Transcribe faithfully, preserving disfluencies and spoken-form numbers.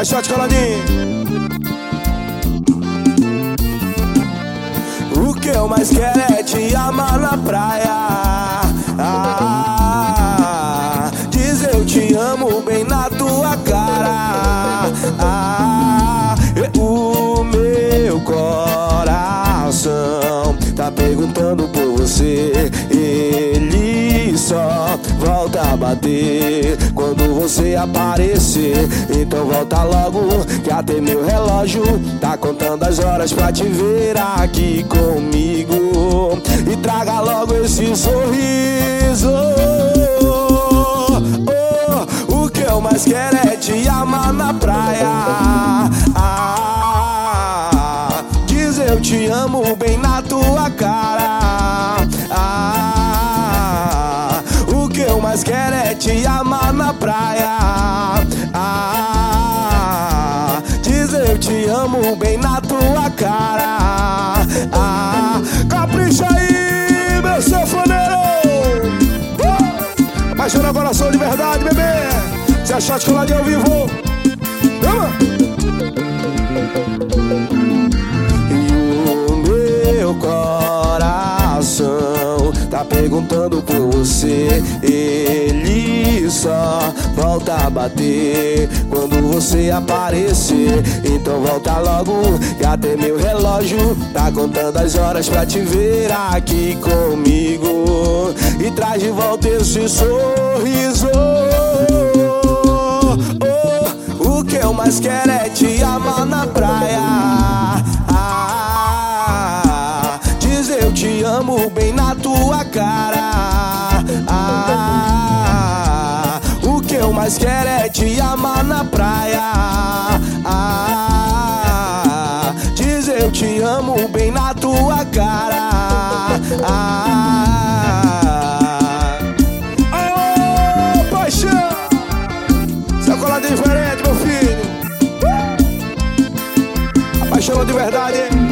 Vai, shot coladinho. O que eu mais quero é te amar na praia. Ah, diz eu te amo bem na tua cara. Ah, o meu coração tá perguntando por você. Ele só volta a bater quando você aparecer. Então volta logo, que até meu relógio tá contando as horas pra te ver aqui comigo. E traga logo esse sorriso. Oh, o que eu mais quero é te amar na praia. Ah, diz eu te amo bem na tua cara. Ah, o que eu mais quero é te amar na praia. Ah, diz eu te amo bem na tua cara. Ah, capricha aí, meu sanfoneiro. uh! Apaixona o coração de verdade, bebê. Se achar de coladinho ao vivo, vamos! Meu coração tá perguntando por você. Ele só volta a bater quando você aparecer. Então volta logo, que até meu relógio tá contando as horas pra te ver aqui comigo. E traz de volta esse sorriso. Oh, o que eu mais quero é te amar na praia. Eu te amo bem na tua cara. Ah, o que eu mais quero é te amar na praia. Ah, diz eu te amo bem na tua cara. Ah, oh, paixão, seu colado é diferente, meu filho. Apaixonou de verdade, hein?